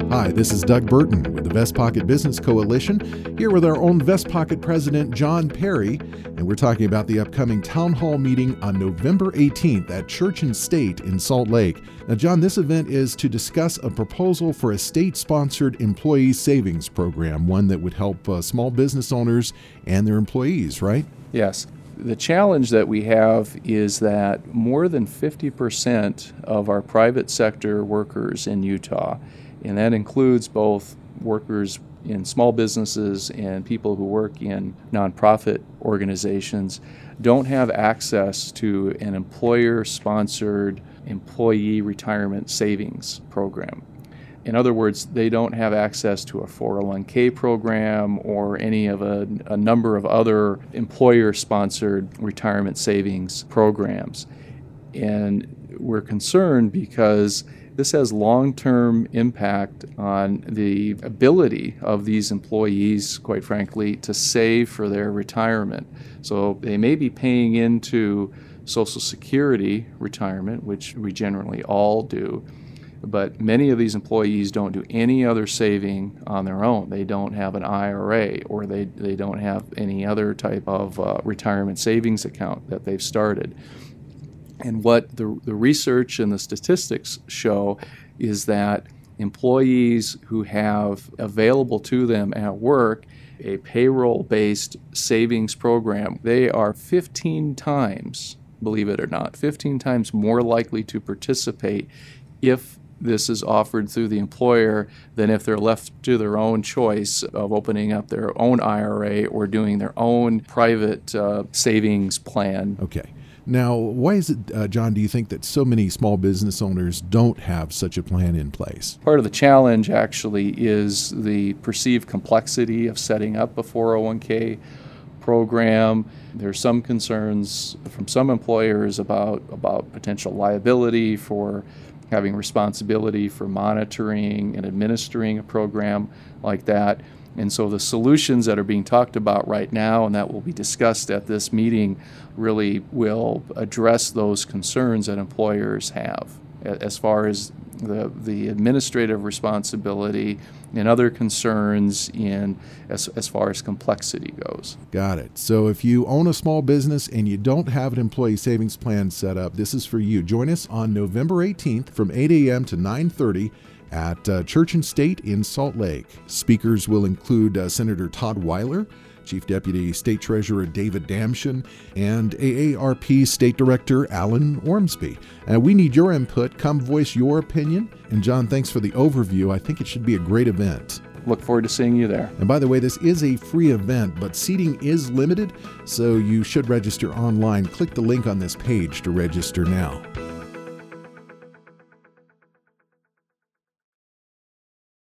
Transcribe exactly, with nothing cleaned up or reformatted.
Hi, this is Doug Burton with the Vest Pocket Business Coalition, here with our own Vest Pocket President, John Perry, and we're talking about the upcoming Town Hall meeting on November eighteenth at Church and State in Salt Lake. Now, John, this event is to discuss a proposal for a state-sponsored employee savings program, one that would help uh, small business owners and their employees, right? Yes. The challenge that we have is that more than fifty percent of our private sector workers in Utah, and that includes both workers in small businesses and people who work in nonprofit organizations, don't have access to an employer-sponsored employee retirement savings program. In other words, they don't have access to a four oh one k program or any of a, a number of other employer-sponsored retirement savings programs. And we're concerned because this has long-term impact on the ability of these employees, quite frankly, to save for their retirement. So they may be paying into Social Security retirement, which we generally all do, but many of these employees don't do any other saving on their own. They don't have an I R A, or they, they don't have any other type of uh, retirement savings account that they've started. And what the, the research and the statistics show is that employees who have available to them at work a payroll-based savings program, they are fifteen times, believe it or not, fifteen times more likely to participate if this is offered through the employer than if they're left to their own choice of opening up their own I R A or doing their own private uh, savings plan. Okay. Now, why is it, uh, John, do you think that so many small business owners don't have such a plan in place? Part of the challenge, actually, is the perceived complexity of setting up a four oh one k program. There's some concerns from some employers about, about potential liability for having responsibility for monitoring and administering a program like that. And so the solutions that are being talked about right now and that will be discussed at this meeting really will address those concerns that employers have as far as the, the administrative responsibility and other concerns in as, as far as complexity goes. Got it. So if you own a small business and you don't have an employee savings plan set up, this is for you. Join us on November eighteenth from eight a.m. to nine thirty at uh, Church and State in Salt Lake. Speakers will include uh, Senator Todd Weiler, Chief Deputy State Treasurer David Damshin, and A A R P State Director Alan Ormsby. Uh, we need your input. Come voice your opinion. And John, thanks for the overview. I think it should be a great event. Look forward to seeing you there. And by the way, this is a free event, but seating is limited, so you should register online. Click the link on this page to register now.